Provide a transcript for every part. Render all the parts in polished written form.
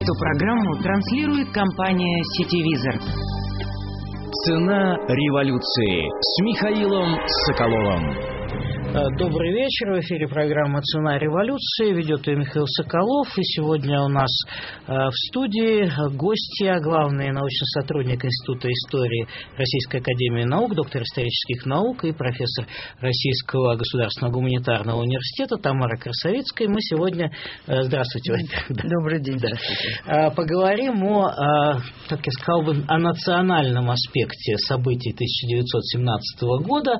Эту программу транслирует компания «Сетевизор». Цена революции с Михаилом Соколовым. Добрый вечер. В эфире программа «Цена революции». Ведет ее Михаил Соколов. И сегодня у нас в студии гостья, главный научный сотрудник Института истории Российской академии наук, доктор исторических наук и профессор Российского государственного гуманитарного университета Тамара Красовицкая. Мы сегодня... Здравствуйте, во-первых. Добрый день. Здравствуйте. Поговорим так я сказал бы, о национальном аспекте событий 1917 года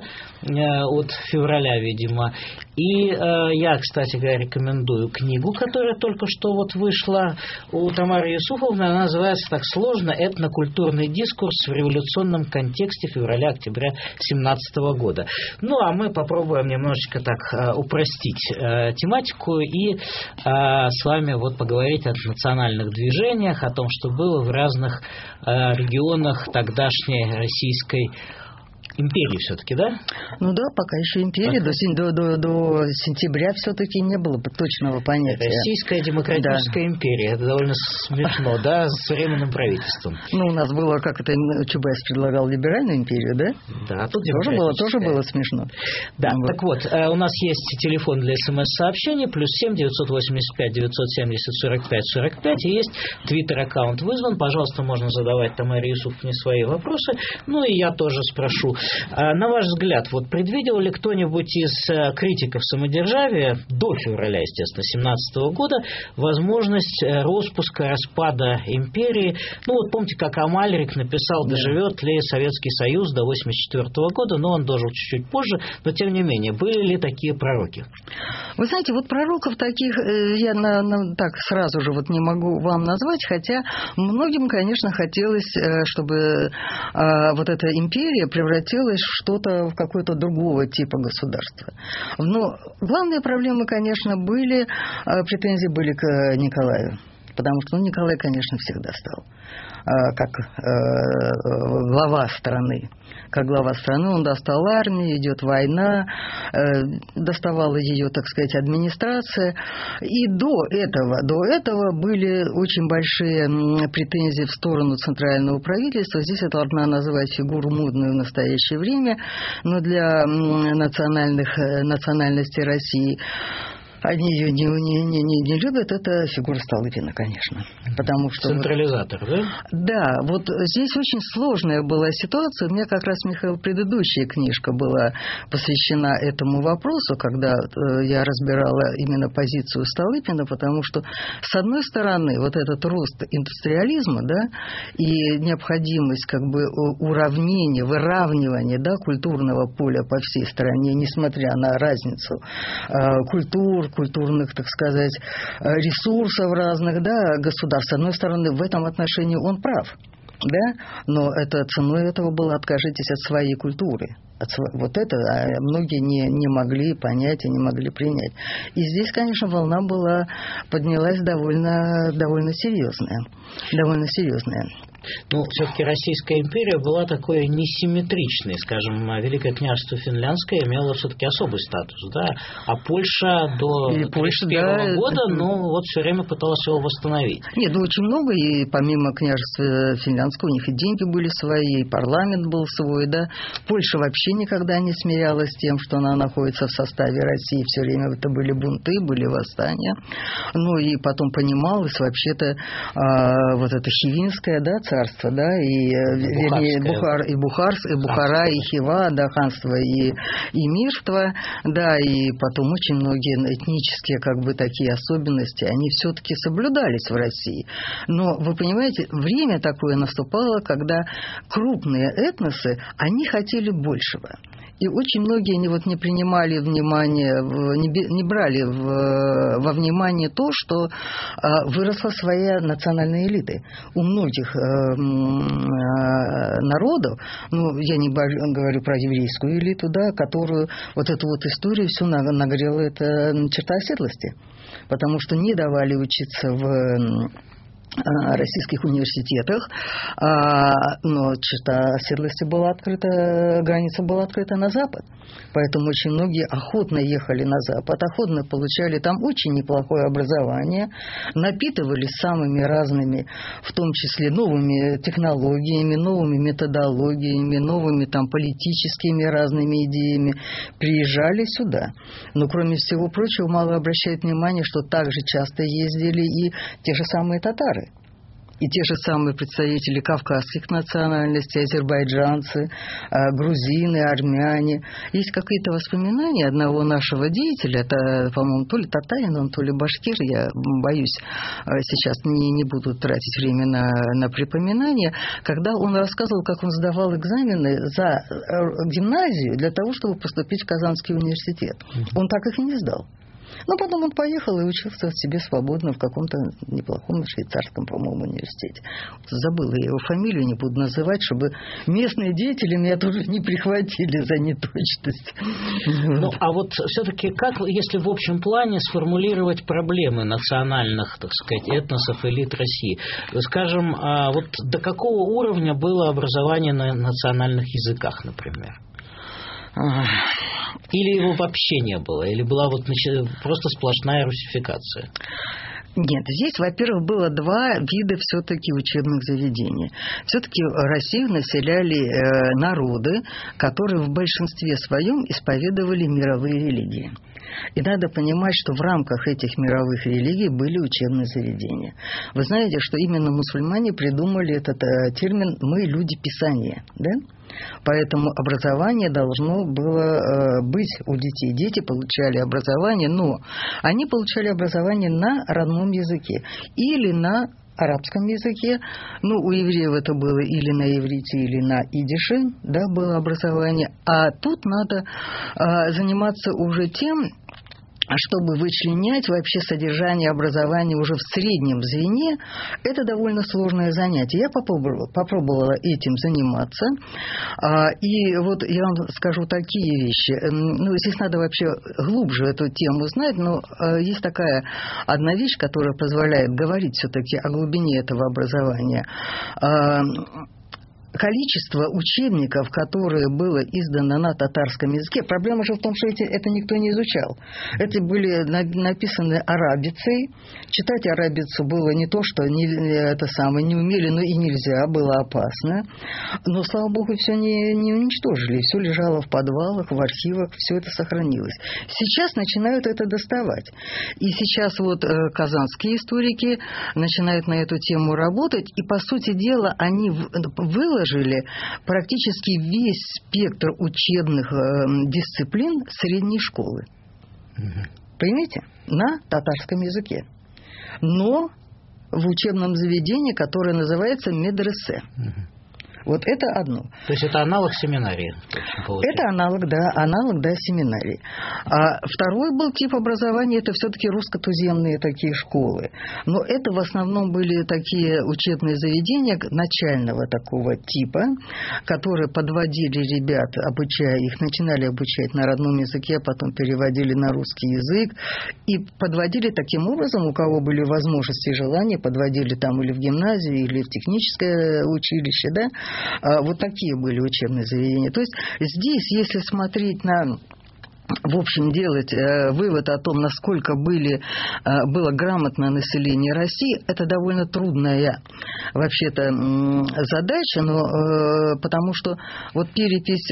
от февраля, видимо. И я, кстати говоря, рекомендую книгу, которая только что вот вышла у Тамары Юсуфовны. Она называется так сложно «Этнокультурный дискурс в революционном контексте февраля-октября 1917 года». Ну, а мы попробуем немножечко так упростить тематику и с вами вот поговорить о национальных движениях, о том, что было в разных регионах тогдашней Российской империи все-таки, да? Ну да, пока еще империя. До сентября все-таки не было точного понятия. Российская демократическая империя. Это довольно смешно, да, с современным правительством. Ну, у нас было, как это Чубайс предлагал, либеральную империю, да? Да, тут тоже было смешно. Да, вот. Так вот, у нас есть телефон для СМС-сообщений, +7 985 970 45 45, и есть твиттер-аккаунт вызван. Пожалуйста, можно задавать Тамаре Юсуфовне свои вопросы. Ну, и я тоже спрошу. На ваш взгляд, вот предвидел ли кто-нибудь из критиков самодержавия до февраля, естественно, 1917 года возможность распуска, распада империи? Ну вот помните, как Амальрик написал, доживет ли Советский Союз до 1984 года, но он дожил чуть-чуть позже, но тем не менее, были ли такие пророки? Вы знаете, вот пророков таких я так сразу же вот не могу вам назвать, хотя многим, конечно, хотелось, чтобы вот эта империя превратилась в что-то, в какое-то другого типа государства. Но главные проблемы, конечно, претензии были к Николаю. Потому что Николай, конечно, всегда стал как глава страны. Как глава страны он достал армию, идет война, доставала ее, так сказать, администрация. И до этого были очень большие претензии в сторону центрального правительства. Здесь я должна назвать фигуру модную в настоящее время, но для национальности России они ее не любят, это фигура Столыпина, конечно. Потому что централизатор, да? Да, вот здесь очень сложная была ситуация. У меня как раз, Михаил, предыдущая книжка была посвящена этому вопросу, когда я разбирала именно позицию Столыпина, потому что, с одной стороны, вот этот рост индустриализма, да, и необходимость как бы выравнивания, да, культурного поля по всей стране, несмотря на разницу культурных, так сказать, ресурсов разных, да, государств. С одной стороны, в этом отношении он прав, да, но это ценой этого было откажитесь от своей культуры. Вот это многие не могли понять и не могли принять. И здесь, конечно, волна поднялась довольно серьезная. Ну, все-таки Российская империя была такой несимметричной, скажем, Великое княжество Финляндское имело все-таки особый статус, да, а Польша до 1931 года, вот все время пыталась его восстановить. Нет, очень много, и помимо княжества Финляндского у них и деньги были свои, и парламент был свой, да. Польша вообще никогда не смирялась с тем, что она находится в составе России, все время это были бунты, были восстания, ну и потом понималось вообще-то вот это Хивинское, да, царство, да, Бухара, и Хива, да, ханство и мирство, да, и потом очень многие этнические, как бы, такие особенности, они все-таки соблюдались в России. Но, вы понимаете, время такое наступало, когда крупные этносы, они хотели большего. И очень многие не принимали не брали во внимание то, что выросла своя национальная элита. У многих народов, я не говорю про еврейскую элиту, да, которую вот эту вот историю всю нагрела эта черта оседлости. Потому что не давали учиться в российских университетах, но черта оседлости была открыта, граница была открыта на Запад. Поэтому очень многие охотно ехали на Запад, охотно получали там очень неплохое образование, напитывались самыми разными, в том числе новыми технологиями, новыми методологиями, новыми там политическими разными идеями, приезжали сюда. Но, кроме всего прочего, мало обращает внимание, что также часто ездили и те же самые татары. И те же самые представители кавказских национальностей, азербайджанцы, грузины, армяне. Есть какие-то воспоминания одного нашего деятеля, это, по-моему, то ли татарин, он, то ли башкир, я боюсь, сейчас не буду тратить время на припоминания, когда он рассказывал, как он сдавал экзамены за гимназию для того, чтобы поступить в Казанский университет. Он так их и не сдал. Но потом он поехал и учился себе свободно в каком-то неплохом швейцарском, по-моему, университете. Забыла я его фамилию, не буду называть, чтобы местные деятели меня тоже не прихватили за неточность. Ну, а вот все-таки как, если в общем плане сформулировать проблемы национальных, так сказать, этносов, элит России? Скажем, вот до какого уровня было образование на национальных языках, например? Или его вообще не было? Или была вот просто сплошная русификация? Нет, здесь, во-первых, было два вида все-таки учебных заведений. Все-таки Россию населяли народы, которые в большинстве своем исповедовали мировые религии. И надо понимать, что в рамках этих мировых религий были учебные заведения. Вы знаете, что именно мусульмане придумали этот термин «мы люди Писания», да? Поэтому образование должно было быть у детей. Дети получали образование, но они получали образование на родном языке или на арабском языке. Ну, у евреев это было или на иврите, или на идише, да, было образование. А тут надо заниматься уже тем, чтобы вычленять вообще содержание образования уже в среднем звене. Это довольно сложное занятие. Я попробовала этим заниматься. И вот я вам скажу такие вещи. Ну, здесь надо вообще глубже эту тему знать, но есть такая одна вещь, которая позволяет говорить все-таки о глубине этого образования. Количество учебников, которые было издано на татарском языке, проблема же в том, что это никто не изучал. Эти были написаны арабицей. Читать арабицу было не то, что не умели, но и нельзя, было опасно. Но, слава богу, все не уничтожили. Все лежало в подвалах, в архивах, все это сохранилось. Сейчас начинают это доставать. И сейчас вот казанские историки начинают на эту тему работать, и, по сути дела, они выложили практически весь спектр учебных дисциплин средней школы. Понимаете? На татарском языке. Но в учебном заведении, которое называется медресе. Вот это одно. То есть это аналог семинарии? Это аналог, да, семинарии. А второй был тип образования, это все-таки русско-туземные такие школы. Но это в основном были такие учебные заведения начального такого типа, которые подводили ребят, обучая их, начинали обучать на родном языке, а потом переводили на русский язык. И подводили таким образом, у кого были возможности и желания, подводили там или в гимназию, или в техническое училище, да. Вот такие были учебные заведения. То есть здесь, если смотреть на... В общем, делать вывод о том, насколько было грамотное население России, это довольно трудная вообще-то задача, но потому что вот перепись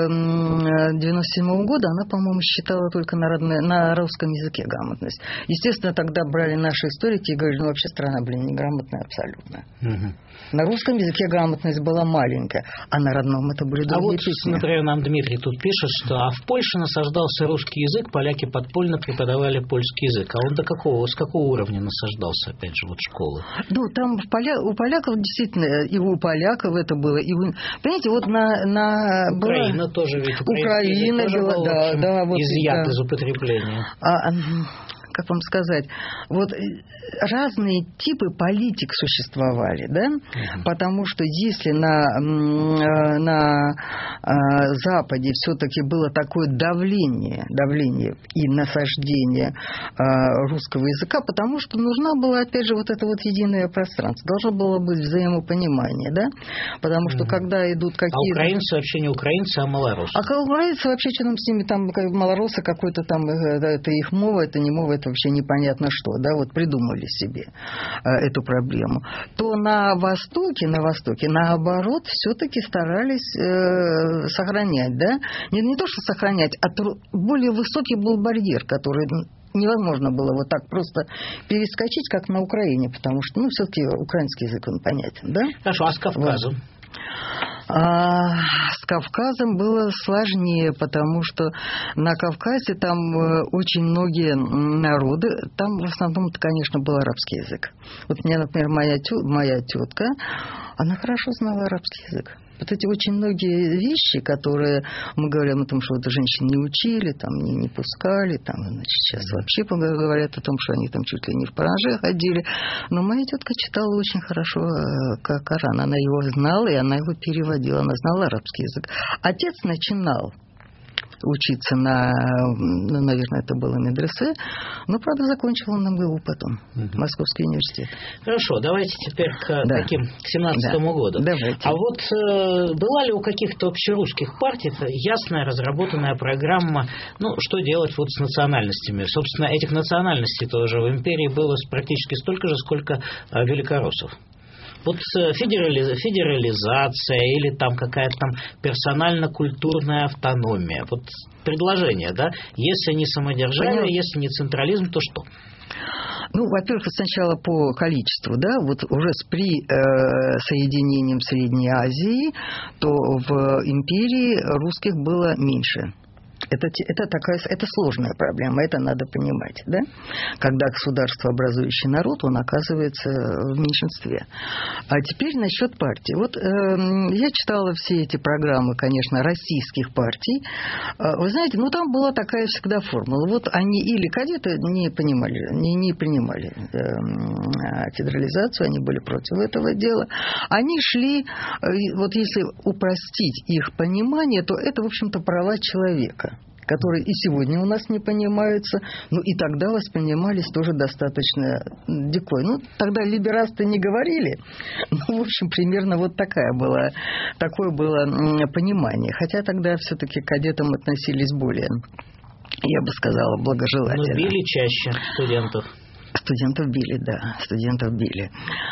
97 года, она, по-моему, считала только на русском языке грамотность. Естественно, тогда брали наши историки и говорили, ну, вообще страна, неграмотная абсолютно. Угу. На русском языке грамотность была маленькая, а на родном это были другие песни. Вот, например, нам Дмитрий тут пишет, что в Польше насаждался русский язык, поляки подпольно преподавали польский язык. А он с какого уровня насаждался, опять же, вот школы? Ну, там у поляков действительно, и у поляков это было. Понимаете, вот Украина тоже ведь. Украина была, да, вот, изъят из употребления. как вам сказать, вот разные типы политик существовали, да, потому что если на Западе все-таки было такое давление и насаждение русского языка, потому что нужна была, опять же, вот это вот единое пространство, должно было быть взаимопонимание, да, потому что когда идут какие-то... А украинцы вообще не украинцы, а малоросы. А украинцы вообще, что там с ними, там малоросы какой-то там, это их мова, это не мова, это вообще непонятно что, да, вот придумали себе эту проблему. То на Востоке, наоборот, все-таки старались сохранять, да, не то, что сохранять, а более высокий был барьер, который невозможно было вот так просто перескочить, как на Украине, потому что, все-таки украинский язык, он понятен, да? Хорошо, а с Кавказом? С Кавказом было сложнее, потому что на Кавказе там очень многие народы, там в основном, конечно, был арабский язык. Вот у меня, например, моя тетка, она хорошо знала арабский язык. Вот эти очень многие вещи, которые мы говорим о том, что вот женщин не учили, там, не пускали, там, значит, сейчас вообще говорят о том, что они там чуть ли не в паранже ходили. Но моя тетка читала очень хорошо Коран. Она его знала, и она его переводила. Она знала арабский язык. Отец начинал учиться наверное, это было медресе, но, правда, закончил он МГУ потом, Московский университет. Хорошо, давайте теперь к 17-му году. Давайте. А вот была ли у каких-то общерусских партий ясная разработанная программа, что делать вот с национальностями? Собственно, этих национальностей тоже в империи было практически столько же, сколько великороссов. Вот федерализация или там какая-то там персонально-культурная автономия. Вот предложение, да? Если не самодержавие, если не централизм, то что? Во-первых, сначала по количеству, да, вот уже с присоединением Средней Азии, то в империи русских было меньше. Это сложная проблема, это надо понимать, да? Когда государство образующий народ, он оказывается в меньшинстве. А теперь насчет партий. Вот я читала все эти программы, конечно, российских партий. Вы знаете, там была такая всегда формула. Вот они или кадеты не принимали федерализацию, они были против этого дела. Они шли, вот если упростить их понимание, то это, в общем-то, права человека, которые и сегодня у нас не понимаются, и тогда воспринимались тоже достаточно дикой. Тогда либерасты не говорили, в общем, примерно вот такое было понимание. Хотя тогда все-таки к кадетам относились более, я бы сказала, благожелательно. Но били чаще студентов. Студентов били.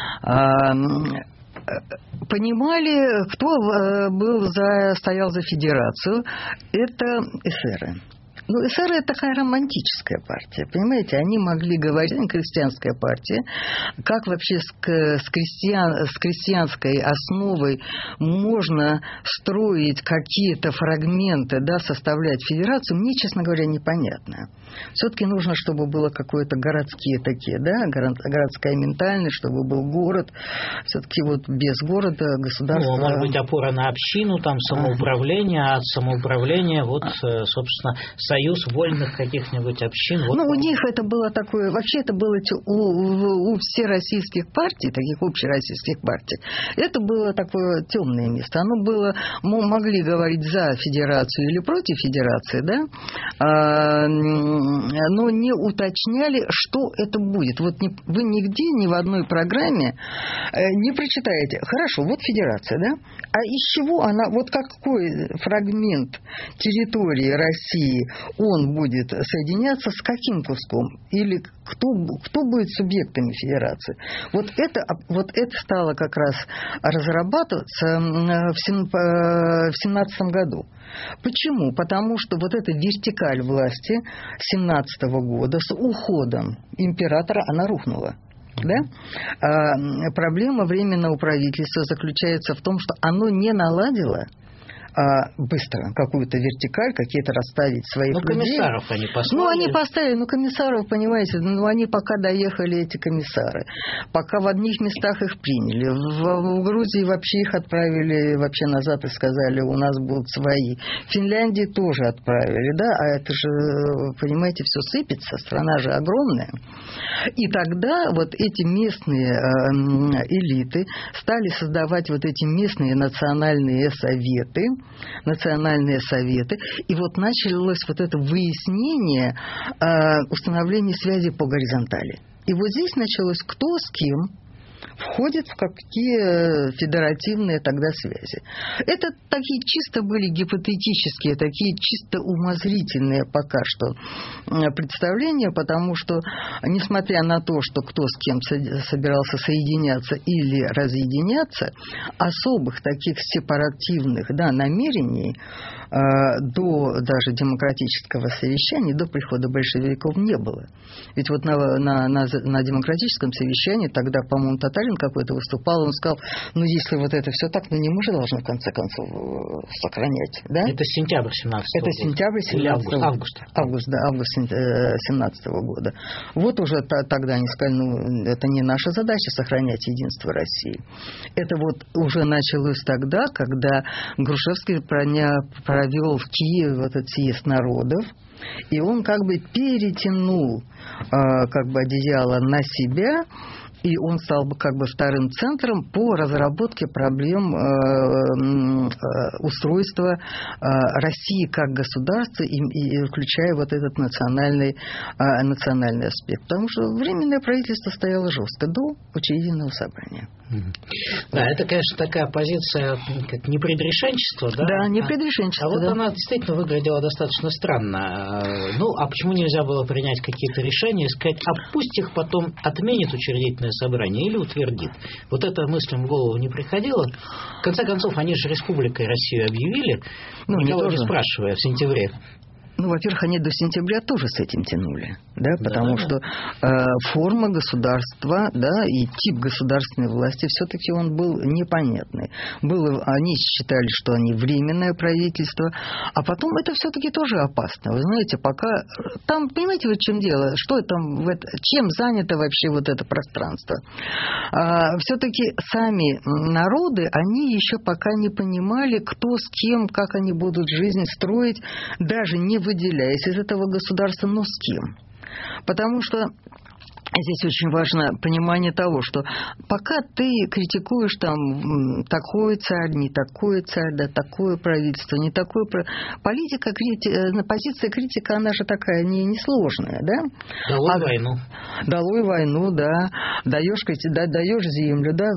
Понимали, кто стоял за федерацию, это эсеры. Эсеры – это такая романтическая партия, понимаете? Они могли говорить, крестьянская партия, как вообще с крестьянской основой можно строить какие-то фрагменты, да, составлять федерацию, мне, честно говоря, непонятно. Все-таки нужно, чтобы было какое-то городские такие, да, городская ментальность, чтобы был город. Все-таки вот без города государство... может быть, опора на общину, там самоуправление, а от самоуправления, собственно, союз вольных каких-нибудь общин. У них это было такое, вообще это было у всероссийских партий, таких общероссийских партий, это было такое темное место. Оно было, мы могли говорить за федерацию или против федерации, да, но не уточняли, что это будет. Вот вы нигде, ни в одной программе не прочитаете. Хорошо, вот федерация, да, а из чего она, вот какой фрагмент территории России он будет соединяться с каким куском? Или кто будет субъектами федерации? Вот это стало как раз разрабатываться в 17 году. Почему? Потому что вот эта вертикаль власти 17 года с уходом императора, она рухнула. Да? Проблема Временного правительства заключается в том, что оно не наладило быстро какую-то вертикаль, какие-то расставить своих людей. Комиссаров они поставили. Они поставили, комиссаров, понимаете, они пока доехали, эти комиссары, пока в одних местах их приняли. В Грузии вообще их отправили вообще назад и сказали, у нас будут свои. В Финляндии тоже отправили, да, а это же, понимаете, все сыпется, страна же огромная. И тогда вот эти местные элиты стали создавать вот эти местные национальные советы, и вот началось вот это выяснение установления связи по горизонтали. И вот здесь началось кто с кем входит в какие федеративные тогда связи. Это такие чисто были гипотетические, такие чисто умозрительные пока что представления, потому что, несмотря на то, что кто с кем собирался соединяться или разъединяться, особых таких сепаративных намерений до даже демократического совещания, до прихода большевиков не было. Ведь вот на демократическом совещании тогда, по-моему, Татарин какой-то выступал, он сказал, если вот это все так, не мы же должны в конце концов сохранять, да? Это сентябрь 17-го года. Это сентябрь 17-го. Август 17-го года. Вот уже тогда они сказали, это не наша задача сохранять единство России. Это вот уже началось тогда, когда Грушевский провел в Киеве вот этот съезд народов, и он как бы перетянул одеяло на себя, и он стал бы как бы вторым центром по разработке проблем устройства России как государства, и включая вот этот национальный аспект. Потому что временное правительство стояло жестко до учредительного собрания. Да, это, конечно, такая позиция, как непредрешенчество, да? Да, непредрешенчество. Вот она действительно выглядела достаточно странно. А почему нельзя было принять какие-то решения и сказать, пусть их потом отменит учредительное собрание или утвердит? Вот эта мысль в голову не приходила. В конце концов, они же Республикой Россию объявили, никого не спрашивая, в сентябре. Во-первых, они до сентября тоже с этим тянули, да, потому что форма государства, да, и тип государственной власти все-таки он был непонятный. Они считали, что они временное правительство, а потом это все-таки тоже опасно. Вы знаете, пока там, понимаете, в чем дело, что там, чем занято вообще вот это пространство? Все-таки сами народы, они еще пока не понимали, кто с кем, как они будут жизнь строить, даже не выделяясь из этого государства, но с кем. Потому что здесь очень важно понимание того, что пока ты критикуешь там такой царь, не такой царь, да такое правительство, не такое политика, позиция критика, она же такая несложная, да? Долой войну. Долой войну, да. Даешь землю, да.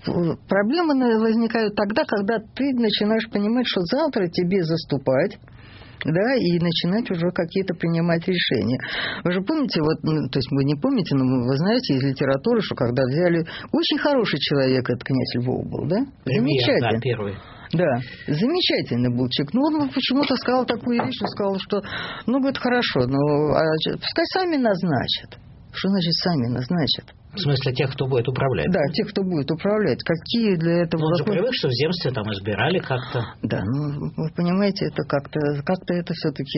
Проблемы возникают тогда, когда ты начинаешь понимать, что завтра тебе заступать, да, и начинать уже какие-то принимать решения. Вы же помните, то есть вы не помните, но вы знаете из литературы, что когда взяли очень хороший человек, этот князь Львов был, да? Замечательный. Да, первый. Да, замечательный был человек. Он почему-то сказал такую вещь, он сказал, что, говорит, хорошо, пускай сами назначат. Что значит сами назначат? В смысле, тех, кто будет управлять? Да, тех, кто будет управлять. Какие для этого... Он же привык, что в земстве там избирали как-то. Да, вы понимаете, это как-то это все-таки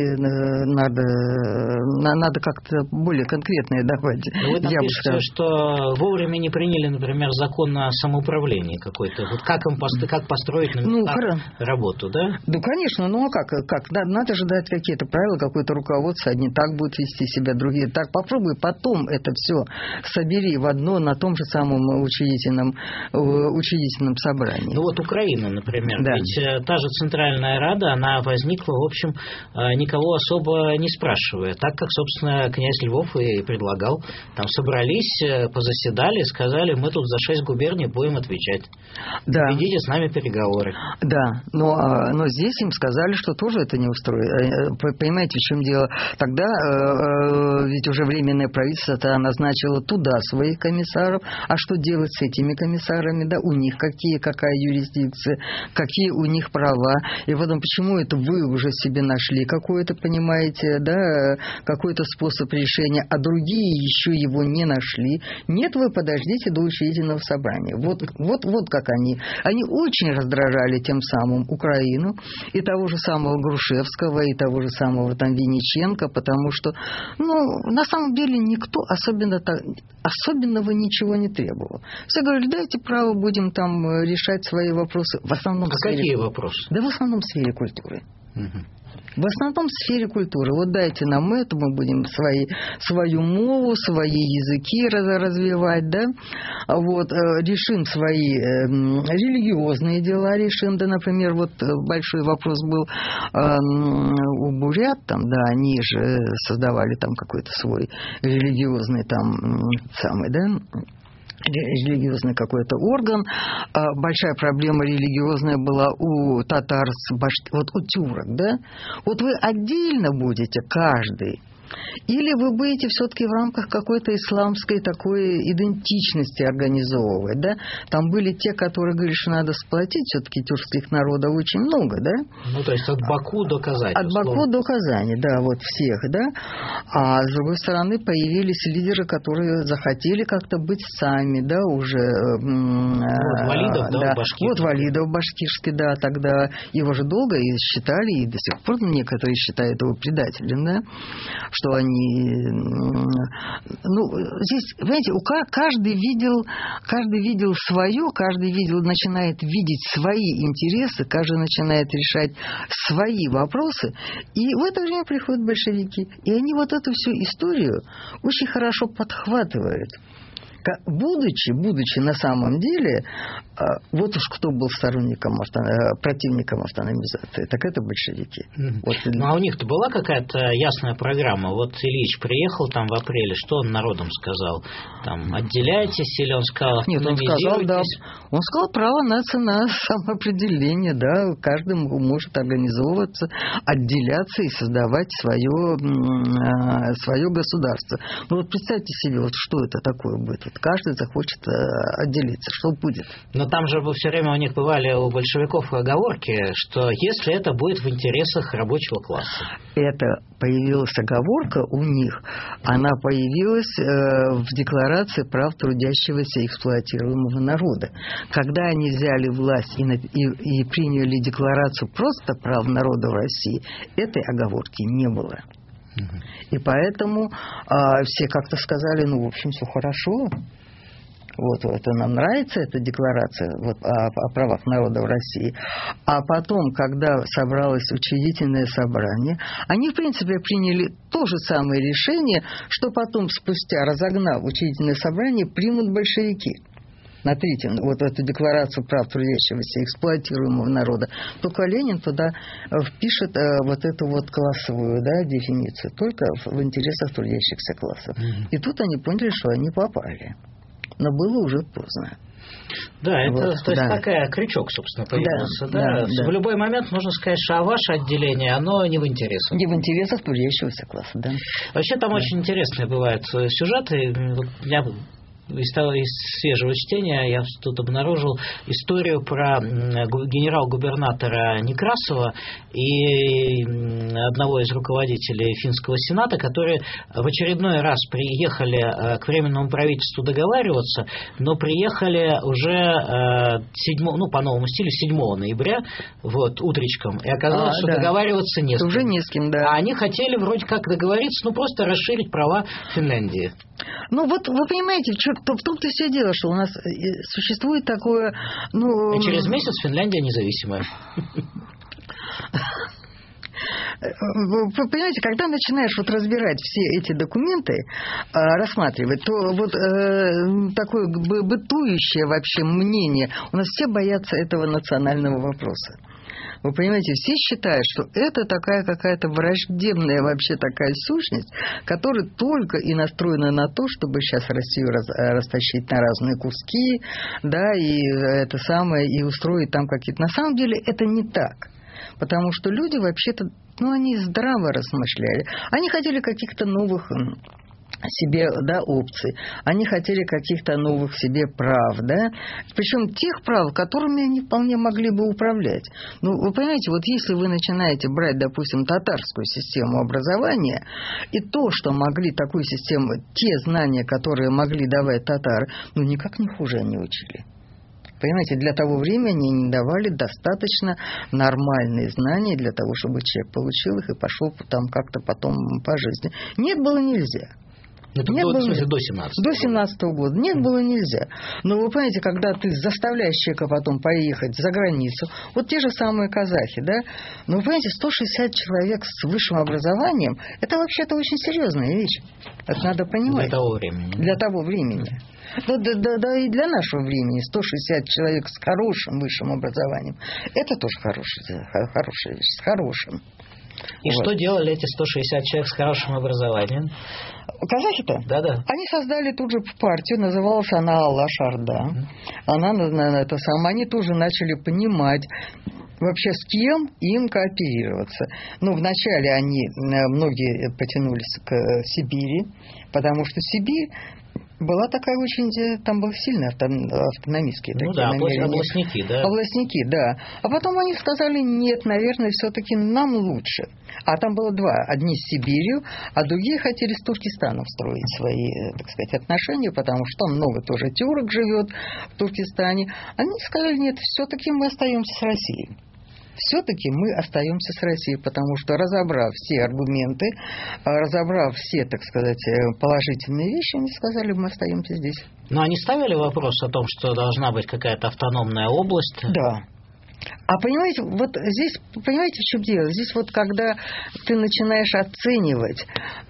надо как-то более конкретное давать. Вы там пишете, что вовремя не приняли, например, закон о самоуправлении какой-то. Вот как построить на местах работу, да? Да, конечно, а как? Надо же дать какие-то правила, какое-то руководство. Одни так будут вести себя, другие так. Попробуй потом это все собери в одно на том же самом учредительном собрании. Украина, например. Да. Ведь та же Центральная Рада, она возникла, в общем, никого особо не спрашивая. Так, как, собственно, князь Львов и предлагал. Там собрались, позаседали, сказали, мы тут за 6 губерний будем отвечать. Да. Ведите с нами переговоры. Да, но здесь им сказали, что тоже это не устроит. Понимаете, в чем дело? Тогда ведь уже Временное правительство назначило туда своих своих комиссаров. А что делать с этими комиссарами? Да, у них какая юрисдикция, какие у них права. И потом, почему это вы уже себе нашли какой-то, понимаете, да, какой-то способ решения, а другие еще его не нашли. Нет, вы подождите до учредительного собрания. Вот как они. Они очень раздражали тем самым Украину и того же самого Грушевского, и того же самого там Винниченко, потому что, на самом деле никто особенного ничего не требовал. Все говорили, дайте право, будем там решать свои вопросы. В основном в сфере... Какие вопросы? Да в основном в сфере культуры. Угу. В основном в сфере культуры. Вот дайте нам это, мы будем свою мову, свои языки развивать, да? Вот, решим свои религиозные дела, решим, да, например, вот большой вопрос был у бурят, там, да, они же создавали там какой-то свой религиозный там самый, да, религиозный какой-то орган. Большая проблема религиозная была у татар, вот у тюрок, да? Вот вы отдельно будете, каждый, или вы будете все-таки в рамках какой-то исламской такой идентичности организовывать, да? Там были те, которые говорили, что надо сплотить, все-таки тюркских народов очень много, да? Ну, то есть от Баку до Казани. От Баку до Казани, да, вот всех, да? А с другой стороны появились лидеры, которые захотели как-то быть сами, да, уже... Вот Валидов, да, башкирский. Вот Валидов башкирский, да, тогда его же долго и считали, и до сих пор некоторые считают его предателем, да? Что они... здесь, понимаете, каждый видел свое, каждый начинает видеть свои интересы, каждый начинает решать свои вопросы, и в это время приходят большевики. И они вот эту всю историю очень хорошо подхватывают. Будучи на самом деле, вот уж кто был сторонником, противником автономизации, так это большевики. Вот. Ну, а у них-то была какая-то ясная программа? Вот Ильич приехал там в апреле, что он народам сказал? Там, отделяйтесь, или он сказал, автономизируйтесь? Нет, он сказал, да. Он сказал право нации на самоопределение, да, каждый может организовываться, отделяться и создавать свое государство. Ну вот представьте себе, вот что это такое будет. Каждый захочет отделиться. Что будет? Но там же все время у них бывали у большевиков оговорки, что если это будет в интересах рабочего класса. Это появилась оговорка у них. Она появилась в Декларации прав трудящегося и эксплуатируемого народа. Когда они взяли власть и приняли Декларацию просто прав народа в России, этой оговорки не было. И поэтому все как-то сказали, в общем, все хорошо. Вот это нам нравится, эта декларация о правах народа в России. А потом, когда собралось учредительное собрание, они, в принципе, приняли то же самое решение, что потом, спустя, разогнав учредительное собрание, примут большевики. Смотрите, вот эту декларацию прав трудящегося и эксплуатируемого народа, только Ленин туда впишет вот эту вот классовую, да, дефиницию, только в интересах трудящихся классов. И тут они поняли, что они попали. Но было уже поздно. Да, это то есть такая крючок, собственно, появился. Да. В любой момент можно сказать, что ваше отделение, оно не в интересах. Не в интересах трудящегося класса, да. Вообще там очень интересные бывают сюжеты. Я из свежего чтения я тут обнаружил историю про генерал-губернатора Некрасова и одного из руководителей Финского сената, которые в очередной раз приехали к Временному правительству договариваться, но приехали уже 7, по новому стилю 7 ноября, утречком, и оказалось, что договариваться не с кем. Уже не с кем, да. А они хотели вроде как договориться, просто расширить права Финляндии. Вот вы понимаете, в том-то все дело, что у нас существует такое... И через месяц Финляндия независимая. Вы понимаете, когда начинаешь разбирать все эти документы, рассматривать, то такое бытующее вообще мнение, у нас все боятся этого национального вопроса. Вы понимаете, все считают, что это такая какая-то враждебная вообще такая сущность, которая только и настроена на то, чтобы сейчас Россию растащить на разные куски, да, и это самое, и устроить там какие-то... На самом деле это не так. Потому что люди вообще-то, они здраво размышляли. Они хотели каких-то новых себе, да, опций. Они хотели каких-то новых себе прав, да, причем тех прав, которыми они вполне могли бы управлять. Ну, вы понимаете, вот если вы начинаете брать, допустим, татарскую систему образования, и то, что могли такую систему, те знания, которые могли давать татары, ну, никак не хуже они учили. Понимаете, для того времени они не давали достаточно нормальные знания для того, чтобы человек получил их и пошел там как-то потом по жизни. Нет, было нельзя. Это было, в смысле, до 17-го года. Нет, было нельзя. Но вы понимаете, когда ты заставляешь человека потом поехать за границу, вот те же самые казахи, да, но вы понимаете, 160 человек с высшим образованием, это вообще-то очень серьезная вещь. Это надо понимать. Для того времени. Для того времени. Да и для нашего времени 160 человек с хорошим высшим образованием. Это тоже хорошая вещь, с хорошим. И вот. Что делали эти 160 человек с хорошим образованием? Казахи-то? Да. Они создали тут же партию, называлась она Алла-Шарда. Они тоже начали понимать, вообще с кем им кооперироваться. Ну, вначале многие потянулись к Сибири, потому что Сибирь была такая очень, там были сильные автономистские такие намерения. Областники, да. Областники, да. А потом они сказали, нет, наверное, все-таки нам лучше. А там было два. Одни с Сибирью, а другие хотели с Туркестаном строить свои, так сказать, отношения, потому что там много тоже тюрок живет в Туркестане. Они сказали, нет, все-таки мы остаемся с Россией. Все-таки мы остаемся с Россией, потому что, разобрав все аргументы, разобрав все, так сказать, положительные вещи, они сказали, мы остаемся здесь. Но они ставили вопрос о том, что должна быть какая-то автономная область? Да. А понимаете, вот здесь, понимаете, в чем дело? Здесь вот когда ты начинаешь оценивать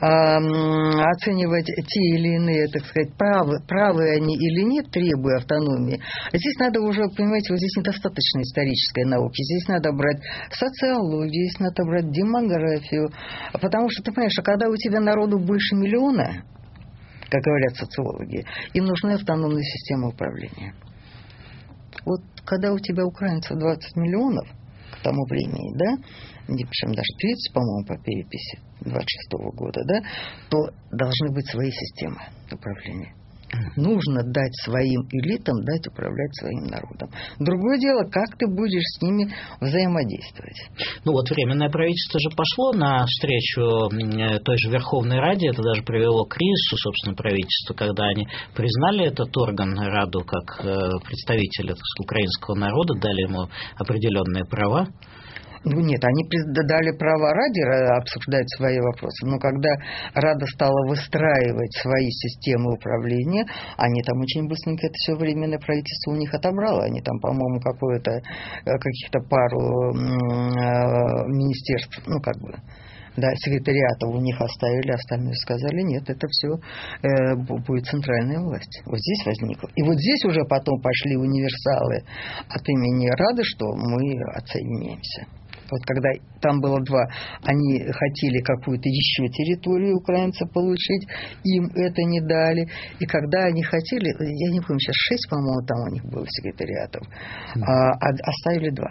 те или иные, так сказать, правы они или нет, требуя автономии, здесь надо уже, понимаете, вот здесь недостаточно исторической науки, здесь надо брать социологию, здесь надо брать демографию, потому что, ты понимаешь, когда у тебя народу больше миллиона, как говорят социологи, им нужны автономные системы управления. Вот когда у тебя украинцев 20 миллионов к тому времени, да, причем даже 30, по-моему, по переписи 26 года, да, то должны быть свои системы управления. Нужно дать своим элитам, дать управлять своим народом. Другое дело, как ты будешь с ними взаимодействовать. Ну вот Временное правительство же пошло на встречу той же Верховной Раде, это даже привело к кризису, собственно, правительства, когда они признали этот орган, Раду, как представителя, так сказать, украинского народа, дали ему определенные права. Ну нет, они дали право Раде обсуждать свои вопросы, но когда Рада стала выстраивать свои системы управления, они там очень быстренько это все Временное правительство у них отобрало. Они там, по-моему, каких-то пару министерств, секретариатов у них оставили, остальные сказали, нет, это все будет центральная власть. Вот здесь возникло. И вот здесь уже потом пошли универсалы от имени Рады, что мы отсоединяемся. Вот когда там было два, они хотели какую-то еще территорию украинцев получить, им это не дали. И когда они хотели, я не помню, сейчас 6, по-моему, там у них было секретариатов, оставили 2.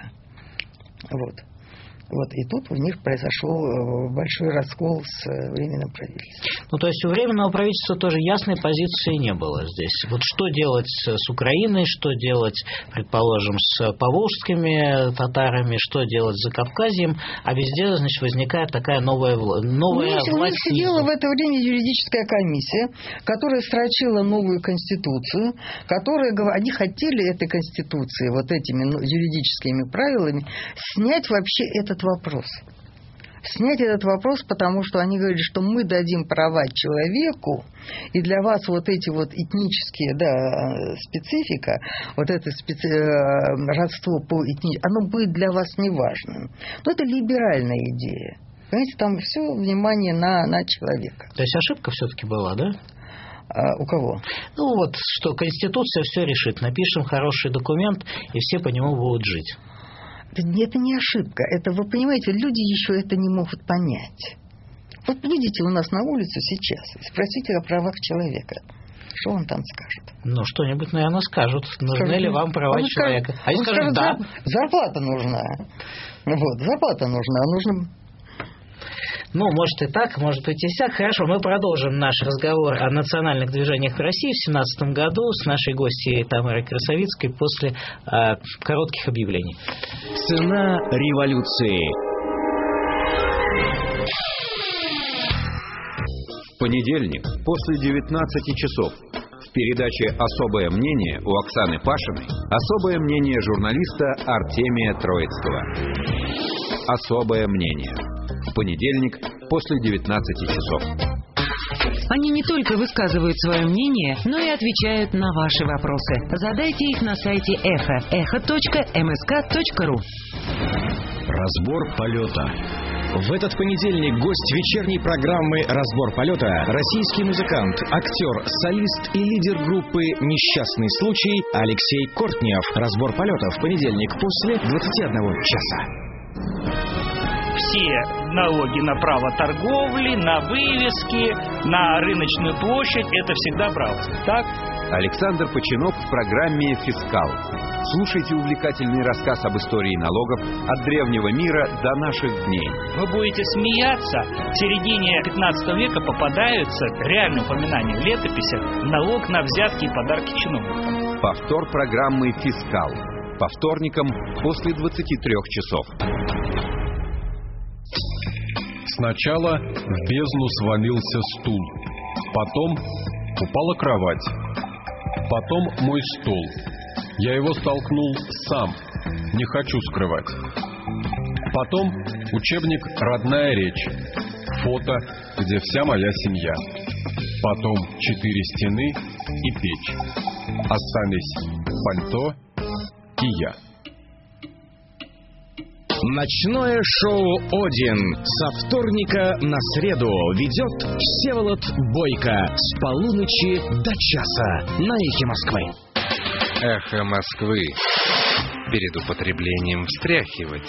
Вот, и тут у них произошел большой раскол с Временным правительством. Ну, то есть у Временного правительства тоже ясной позиции не было здесь. Вот что делать с Украиной, что делать, предположим, с поволжскими татарами, что делать с Закавказьем, а везде, значит, возникает такая новая власть. У них сидела в это время юридическая комиссия, которая строчила новую конституцию, они хотели этой конституции, вот этими юридическими правилами, снять вообще этот вопрос. Снять этот вопрос, потому что они говорили, что мы дадим права человеку, и для вас вот эти вот этнические, специфика, вот это родство по этническому, оно будет для вас неважным. Но это либеральная идея. Понимаете, там все внимание на человека. То есть ошибка все-таки была, да? У кого? Ну вот, что Конституция все решит. Напишем хороший документ, и все по нему будут жить. Это не ошибка. Это, вы понимаете, люди еще это не могут понять. Вот выйдите у нас на улицу сейчас и спросите о правах человека. Что он там скажет? Ну, что-нибудь, наверное, скажут. Нужны ли вам права человека? А они скажут, да. Зарплата нужна. Вот, зарплата нужна. Ну, может и так, может быть и сяк. Хорошо, мы продолжим наш разговор о национальных движениях в России в 2017 году с нашей гостьей Тамарой Красовицкой после коротких объявлений. Цена революции. В понедельник после 19 часов в передаче «Особое мнение» у Оксаны Пашиной особое мнение журналиста Артемия Троицкого. «Особое мнение». В понедельник после 19 часов. Они не только высказывают свое мнение, но и отвечают на ваши вопросы. Задайте их на сайте echo.msk.ru. Разбор полета. В этот понедельник гость вечерней программы «Разбор полета» — российский музыкант, актер, солист и лидер группы «Несчастный случай» Алексей Кортнев. «Разбор полета» в понедельник после 21 часа. Все налоги на право торговли, на вывески, на рыночную площадь — это всегда брался. Так? Александр Починок в программе «Фискал». Слушайте увлекательный рассказ об истории налогов от древнего мира до наших дней. Вы будете смеяться. В середине 15 века попадаются реальные упоминания в летописях налог на взятки и подарки чиновникам. Повтор программы «Фискал». По вторникам после 23 часов. Сначала в бездну свалился стул, потом упала кровать, потом мой стол. Я его столкнул сам, не хочу скрывать. Потом учебник «Родная речь», фото, где вся моя семья. Потом 4 стены и печь. Остались пальто и я. Ночное шоу «Один» со вторника на среду ведет Всеволод Бойко с полуночи до часа на «Эхе Москвы». «Эхо Москвы». Перед употреблением встряхивать.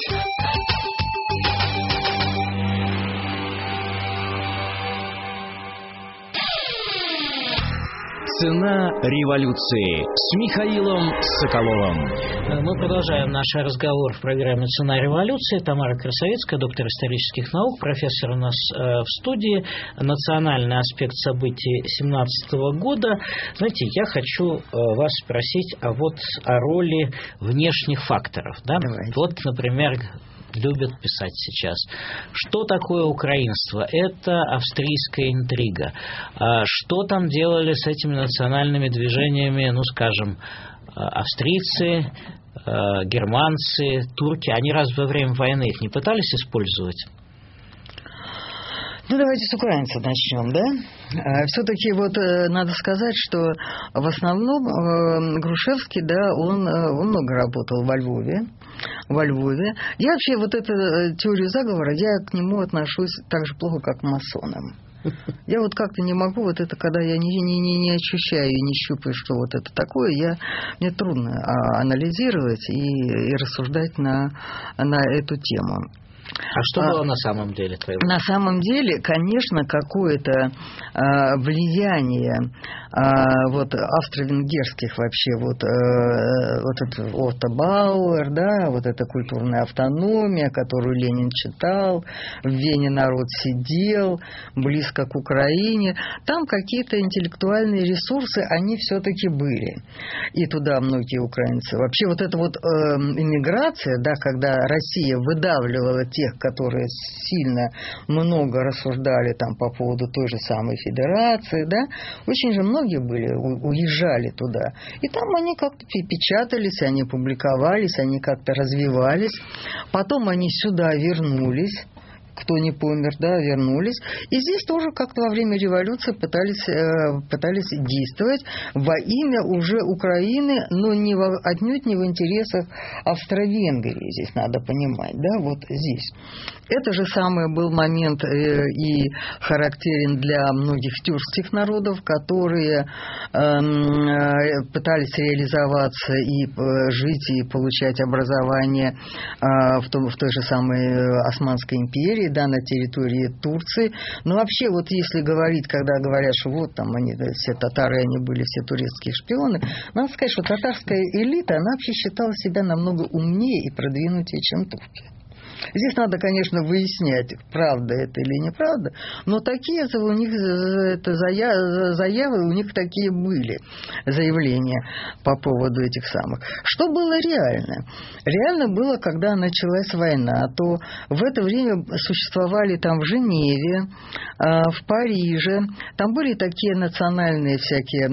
Цена революции с Михаилом Соколовым. Мы продолжаем наш разговор в программе «Цена революции». Тамара Красовицкая, доктор исторических наук, профессор у нас в студии. Национальный аспект событий 2017 года. Знаете, я хочу вас спросить о роли внешних факторов. Да? Вот, например, любят писать сейчас. Что такое украинство? Это австрийская интрига. Что там делали с этими национальными движениями, ну, скажем, австрийцы, германцы, турки? Они разве во время войны их не пытались использовать? Ну, давайте с украинцев начнем, да? Все-таки надо сказать, что в основном Грушевский, да, он много работал во Львове. Я вообще эту теорию заговора, я к нему отношусь так же плохо, как к масонам. Я как-то не могу когда я не ощущаю и не щупаю, что это такое, мне трудно анализировать и рассуждать на эту тему. А что было на самом деле? На самом деле, конечно, какое-то влияние австро-венгерских вообще, этот Отто Бауэр, да, эта культурная автономия, которую Ленин читал, в Вене народ сидел, близко к Украине, там какие-то интеллектуальные ресурсы, они все-таки были. И туда многие украинцы. Вообще иммиграция, да, когда Россия выдавливала тех, которые сильно много рассуждали там по поводу той же самой федерации, да, очень же многие уезжали туда. И там они как-то печатались, они публиковались, они как-то развивались. Потом они сюда вернулись. Кто не помер, да, вернулись. И здесь тоже как-то во время революции пытались действовать во имя уже Украины, но отнюдь не в интересах Австро-Венгрии, здесь надо понимать, да, здесь. Это же самый был момент и характерен для многих тюркских народов, которые пытались реализоваться и жить, и получать образование в той же самой Османской империи, да, на территории Турции. Но вообще, если говорить, когда говорят, что они, все татары, они были все турецкие шпионы, надо сказать, что татарская элита, она вообще считала себя намного умнее и продвинутее, чем турки. Здесь надо, конечно, выяснять, правда это или неправда, но такие у них заявы, у них такие были, заявления по поводу этих самых. Что было реально? Реально было, когда началась война, то в это время существовали там в Женеве, в Париже, там были такие национальные всякие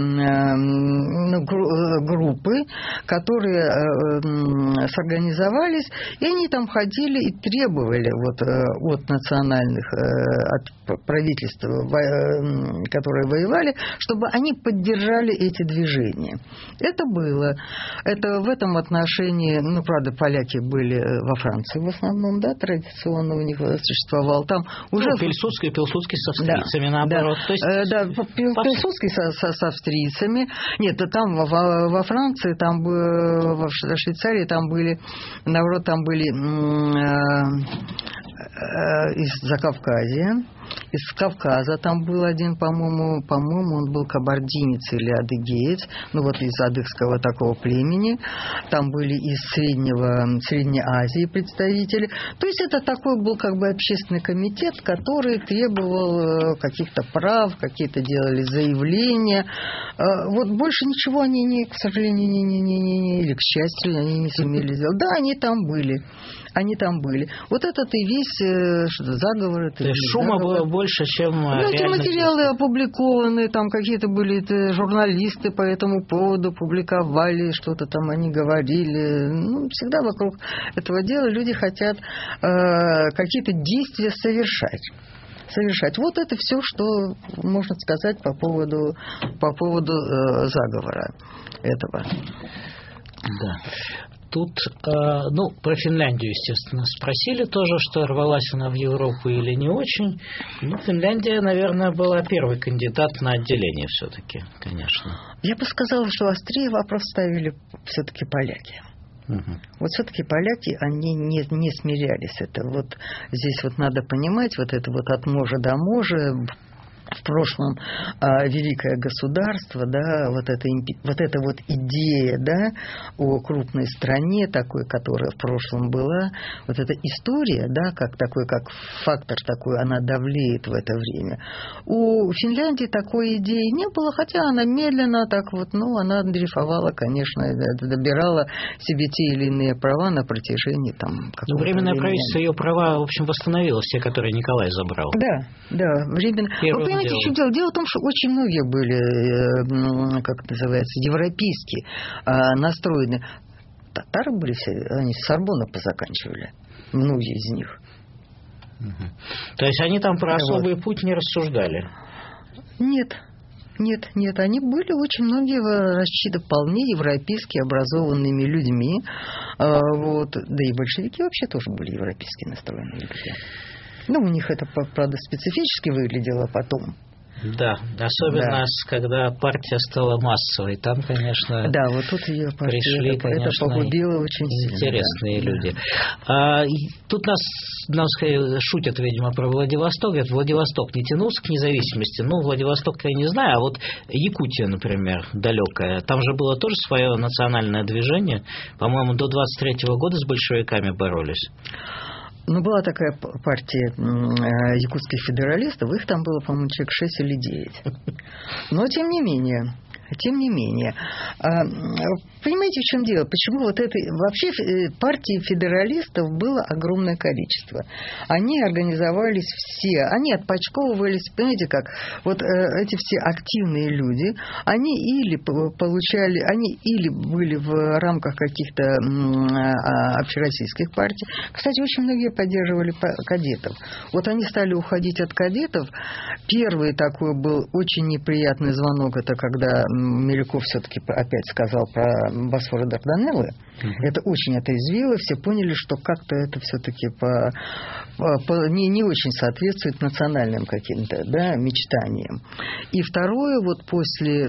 группы, которые сорганизовались, и они там ходили и требовали от национальных, от правительств, которые воевали, чтобы они поддержали эти движения. Это было. Это в этом отношении, правда, поляки были во Франции в основном, да, традиционно у них существовал. Там уже... Пилсудский с австрийцами, наоборот. Пилсудский с австрийцами. Нет, там во Франции, там в Швейцарии там были, наоборот, там были из Закавказья. Из Кавказа там был один, по-моему, он был кабардинец или адыгеец, из адыгского такого племени. Там были из Средней Азии представители. То есть это такой был как бы общественный комитет, который требовал каких-то прав, какие-то делали заявления. Больше ничего они, к сожалению, или к счастью, они не сумели сделать. Да, они там были. Вот этот и весь заговор. То есть шума было больше, чем эти материалы опубликованы, там какие-то были журналисты по этому поводу публиковали, что-то там они говорили. Всегда вокруг этого дела люди хотят какие-то действия совершать. Вот это все, что можно сказать по поводу заговора этого. Да. Тут, про Финляндию, естественно, спросили тоже, что рвалась она в Европу или не очень. Финляндия, наверное, была первый кандидат на отделение все-таки, конечно. Я бы сказала, что острее вопрос ставили все-таки поляки. Вот все-таки поляки, они не смирялись. Это здесь надо понимать, это от можа до можа. В прошлом великое государство, да, эта идея, да, о крупной стране такой, которая в прошлом была, эта история, да, как фактор такой, она давлеет в это время. У Финляндии такой идеи не было, хотя она медленно она дрейфовала, конечно, добирала себе те или иные права на протяжении какого-то временное времени. правительство ее права, в общем, восстановило, все, которые Николай забрал. Да, временно. Дело в том, что очень многие были, как это называется, европейски настроены. Татары были все, они Сорбонну позаканчивали, многие из них. То есть они там про особый путь не рассуждали? Нет, они были очень многие рассчитаны вполне европейски образованными людьми. Да и большевики вообще тоже были европейски настроенные люди. У них это, правда, специфически выглядело потом. Да, особенно когда партия стала массовой. Там, конечно, тут ее партия пришли, это погубило очень сильно. Интересные люди. Тут нас шутят, видимо, про Владивосток. Говорят, Владивосток не тянулся к независимости. Владивосток я не знаю, а Якутия, например, далекая. Там же было тоже свое национальное движение. По-моему, до 23-го года с большевиками боролись. Была такая партия якутских федералистов, их там было, по-моему, человек 6 или 9. Но, тем не менее, понимаете, в чем дело? Почему вообще партии федералистов было огромное количество. Они организовались все, они отпочковывались, понимаете как? Эти все активные люди, они или были в рамках каких-то общероссийских партий. Кстати, очень многие поддерживали кадетов. Они стали уходить от кадетов. Первый такой был очень неприятный звонок, это когда Милюков все-таки опять сказал про Босфор и Дарданеллы. Это очень отрезвило. Все поняли, что как-то это все-таки не очень соответствует национальным каким-то мечтаниям. И второе, после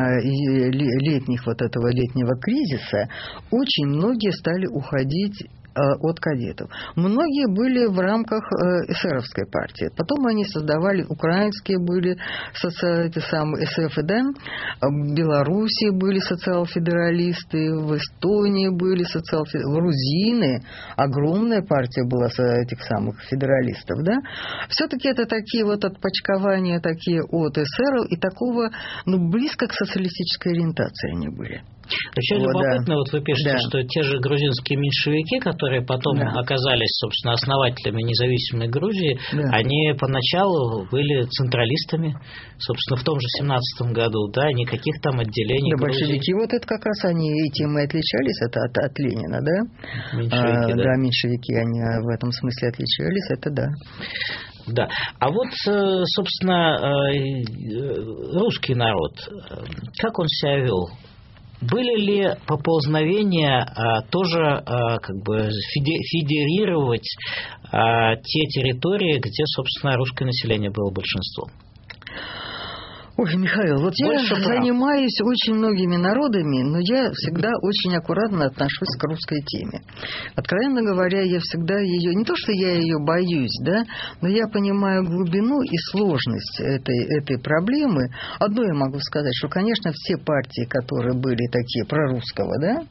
летнего кризиса очень многие стали уходить от кадетов. Многие были в рамках эсеровской партии. Потом они создавали, украинские были эти самые СФД, в Белоруссии были социал-федералисты, в Эстонии были социал-федералисты, грузины, огромная партия была этих самых федералистов, да? Все-таки это такие вот отпочкования такие от эсеров и такого, близко к социалистической ориентации они были. Очень любопытно, вот вы пишете, что те же грузинские меньшевики, которые потом оказались, собственно, основателями независимой Грузии, они поначалу были централистами, собственно, в том же 17 году, да, никаких там отделений Грузии. Большевики, вот это как раз они этим и отличались от Ленина, да? Меньшевики, да, меньшевики, они в этом смысле отличались, это да. Да. А вот, собственно, русский народ, как он себя вел? Были ли поползновения тоже как бы федерировать те территории, где, собственно, русское население было большинством? Ой, Михаил, вот я занимаюсь очень многими народами, но я всегда очень аккуратно отношусь к русской теме. Откровенно говоря, я всегда ее, не то что я ее боюсь, да, но я понимаю глубину и сложность этой проблемы. Одно я могу сказать, что, конечно, все партии, которые были такие прорусского, да,